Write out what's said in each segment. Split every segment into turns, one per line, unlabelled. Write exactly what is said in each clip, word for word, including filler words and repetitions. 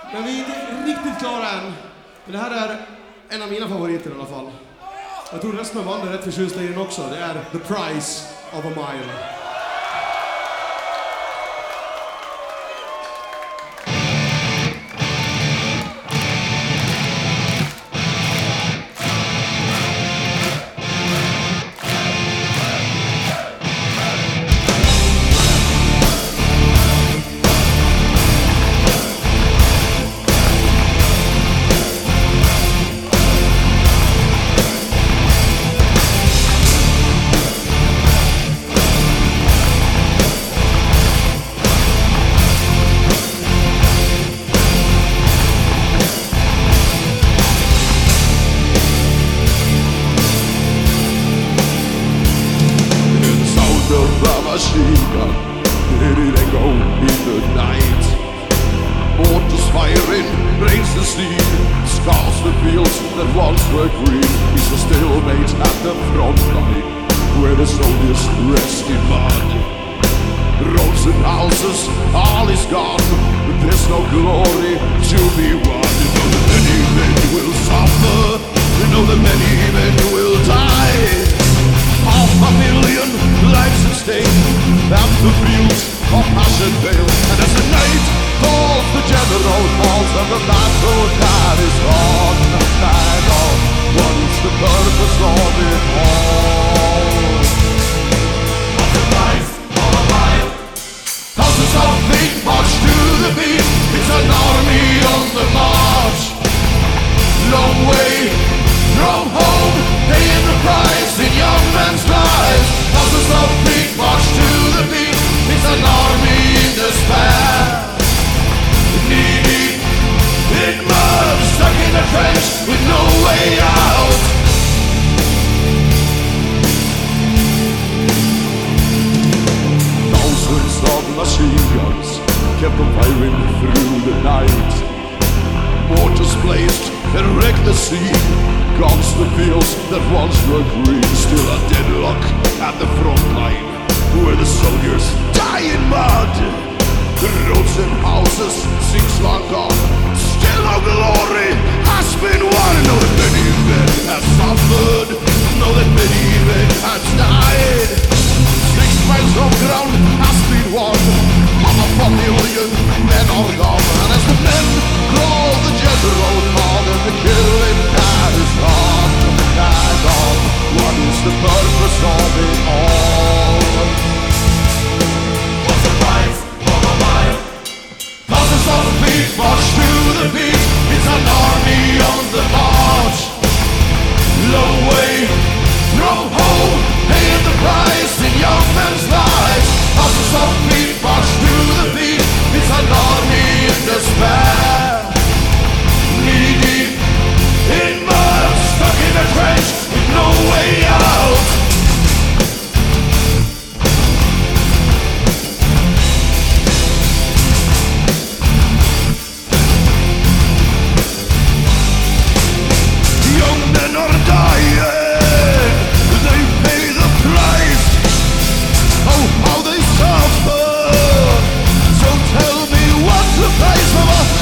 Men vi är inte riktigt klara än. Men det här är en av mina favoriter i alla fall. Jag tror resten av bandet är rätt förtjusta i den också. Det är The Price of a Mile.
Did it echo in the night? Mortars firing, brings the steam, scars the fields that once were green. He's a stalemate at the front line, where the soldiers rest in mud. Roads and houses, all is gone, but there's no glory to be won. You know that many men will suffer, you know that many men will die. Half a million lives at stake, and the fields of passion fail. And as the night falls, the general falls, and the battle that is on. And on, what is the purpose of it all? What's the price of a mile? Thousands of feet march to the beat. It's an army on the march. Long way from home, paying the price in young men's lives. Thousands of feet march to the beat. It's an army in despair, knee-deep in mud, stuck in a trench with no way out. Thousands of machine guns kept on firing through the night. Mortars blazed and wrecked the sea. Guns the fields that once were green. Still a deadlock at the front line, where the soldiers die in mud. The roads and houses sinks long gone. Still no glory has been won. Know that many men have suffered, know that many men have died. Six miles of ground has been won. Half a million men are gone. And as the men call the general call, and the killing that is on and on. What is the purpose of it all? What's the price of a mile? Thousands of feet march to the beat. It's an army on the march. Long way from home, paying the price in young men's lives. Thousands of feet march to the beat. It's an army in despair, knee-deep in mud, stuck in a trench with no way out. Young men are dying, they pay the price. Oh, how they suffer. So tell me, what's the price of a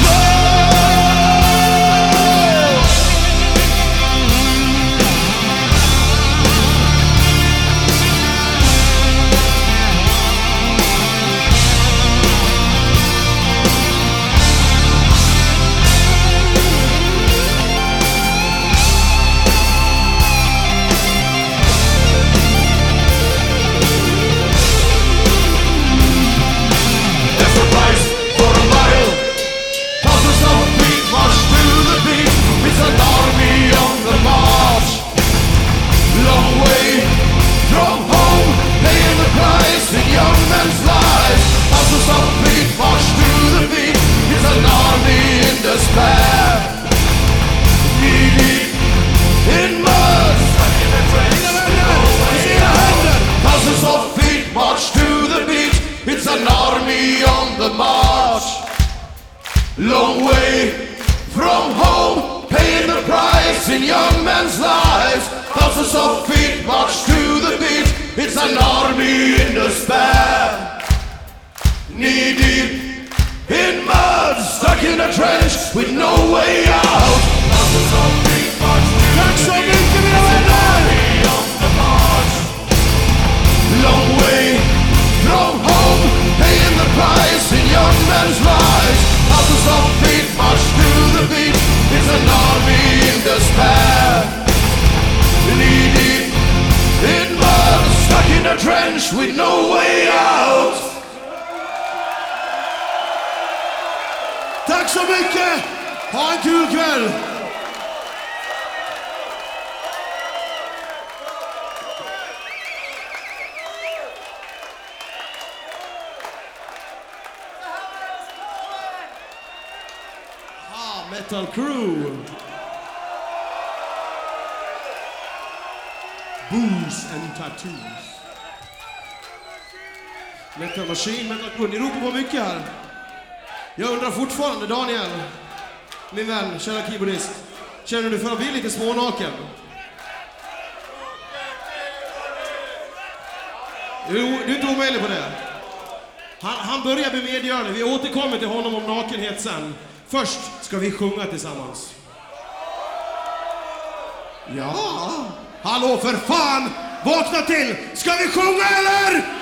long way from home, paying the price in young men's lives. Thousands of feet march to the beat. It's an army in despair, knee deep in mud, stuck stuck in a trench with no way out.
Tack så mycket mina vänner!
Long way from home, paying the price in young men's lives. Thousands of feet march through the beat. It's an army in despair, knee deep in mud, stuck in a trench with no way out.
Tack så mycket! Ha en kul kväll! Ah, Metal Crew! Booze and tattoos. Metal Machine, Metal Crew. Ni ropar på mycket här. Jag undrar fortfarande, Daniel, min vän, kära keyboardist, känner du för att bli lite smånaken? Du, du är inte omöjlig på det. Han, han börjar med medgörande. Vi återkommer till honom om nakenhet sen. Först ska vi sjunga tillsammans. Ja, hallå för fan! Vakna till! Ska vi sjunga eller?